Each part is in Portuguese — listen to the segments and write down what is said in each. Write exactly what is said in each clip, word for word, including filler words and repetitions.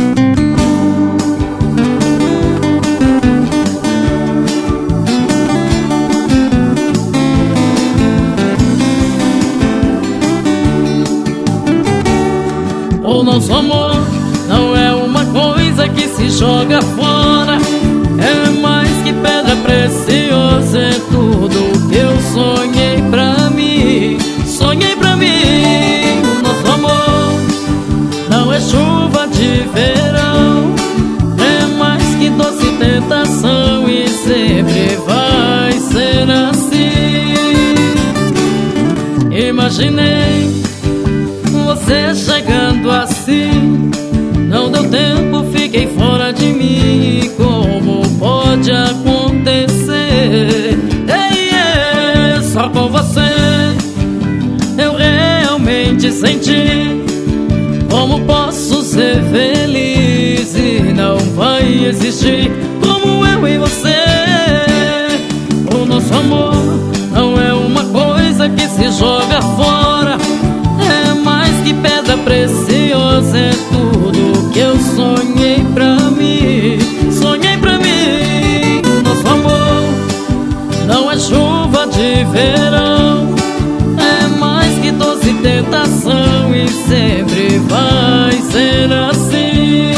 O nosso amor não é uma coisa que se joga fora, é mais que pedra preciosa, é tudo que eu sonhei pra mim, sonhei pra mim. O nosso amor não é chuva de verão, é mais que doce tentação e sempre vai ser assim. Imaginei você chegando assim, não deu tempo, fiquei fora de mim. Como pode acontecer? Ei, ei, só com você eu realmente senti. Como posso ser feliz e não vai existir como eu e você? O nosso amor não é uma coisa que se joga fora, é mais que pedra preciosa, é tudo que eu sonhei pra mim, sonhei pra mim. Nosso amor não é chuva de verão, é mais que doce tentação e sempre vai ser assim.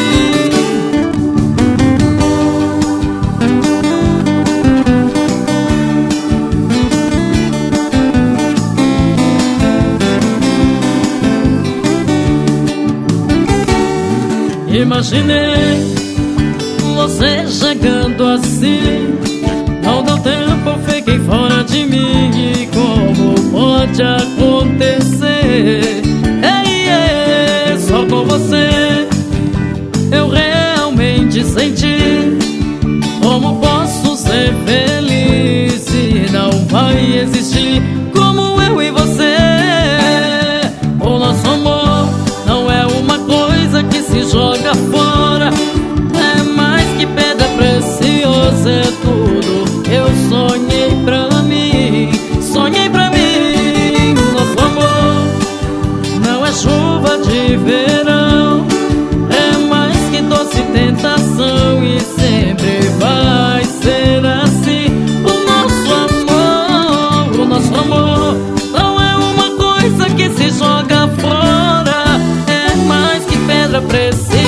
Imaginei você chegando assim, não deu tempo, fiquei fora de mim. E como pode acontecer? Ei, ei, só com você eu realmente senti. Como posso ser feliz e não vai existir como eu e você? O nosso amor não é uma coisa que se joga fora, é mais que pedra preciosa, é tudo que eu sonhei pra mim, sonhei pra mim. Nosso amor não é chuva de verão, é mais que doce tentação e sempre vai ser assim. O nosso amor, o nosso amor não é uma coisa que se joga fora, é mais que pedra preciosa,